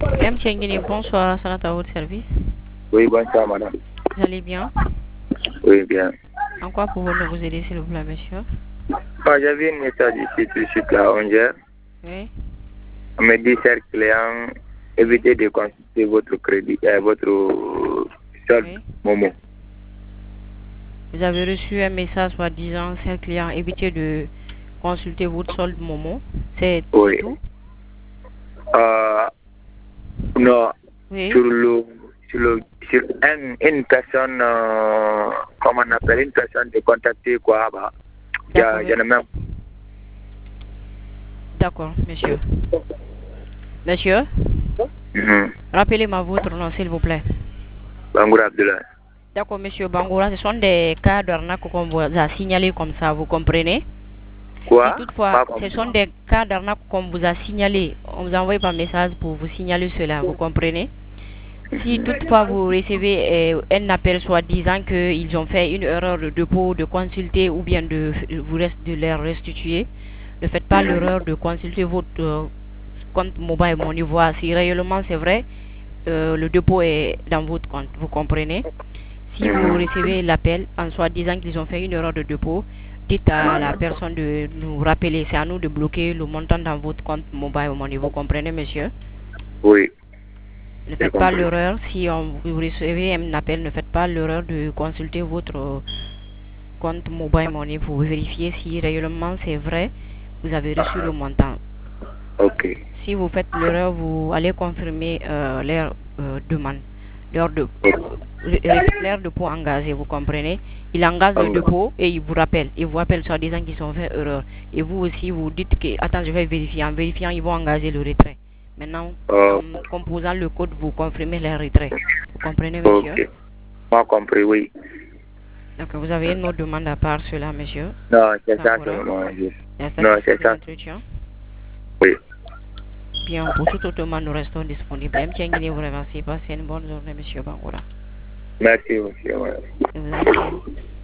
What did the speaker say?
Madame Tiengini, bonsoir, ça à votre service. Oui, bonsoir, madame. Vous allez bien? Oui, bien. En quoi pouvons-nous vous aider, s'il vous plaît, monsieur? J'avais une message ici tout de suite à 11h. Oui. On me dit, cher client, évitez de consulter votre crédit, votre solde Oui. Momo. Vous avez reçu un message soi-disant, cher client, évitez de consulter votre solde Momo. C'est Oui. tout? Non, Oui. sur une personne, comment on appelle, une personne de contacter quoi, bah, D'accord. je ne même. D'accord, monsieur. Monsieur, rappelez-moi votre nom, s'il vous plaît. Bangoura Abdullah. D'accord, monsieur Bangoura, ce sont des cas d'arnaque qu'on vous a signalés comme ça, vous comprenez? Si Quoi? toutefois, ce sont des cas d'arnaque qu'on vous a signalés, on vous a envoyé par message pour vous signaler cela, vous comprenez? Si toutefois vous recevez un appel soi-disant qu'ils ont fait une erreur de dépôt, de consulter ou bien de leur restituer, ne faites pas l'erreur de consulter votre compte mobile money, voir si réellement c'est vrai, le dépôt est dans votre compte, vous comprenez? Si vous recevez l'appel en soi-disant qu'ils ont fait une erreur de dépôt, dites à la personne de nous rappeler, c'est à nous de bloquer le montant dans votre compte mobile money, vous comprenez, monsieur? Oui. Ne faites pas l'erreur, si vous recevez un appel, ne faites pas l'erreur de consulter votre compte mobile money pour vérifier si réellement c'est vrai, vous avez reçu le montant. Ok. Si vous faites l'erreur, vous allez confirmer leur demande, leur dépôt engagé, vous comprenez? Il engage le dépôt et il vous rappelle. Il vous rappelle soit disant qu'ils ont fait erreur. Et vous aussi, vous dites que, attends, je vais vérifier. En vérifiant, ils vont engager le retrait. Maintenant, en composant le code, vous confirmez le retrait. Vous comprenez, monsieur? Ok. Moi compris, oui. Donc, vous avez une autre demande à part cela, monsieur? Non, c'est ça seulement. Non, c'est ça. Oui. Bien, pour toute autre demande, nous restons disponibles. M. Tiengini vous remercie. Passez une bonne journée, monsieur Bangoura. Merci, monsieur. Je vous en prie.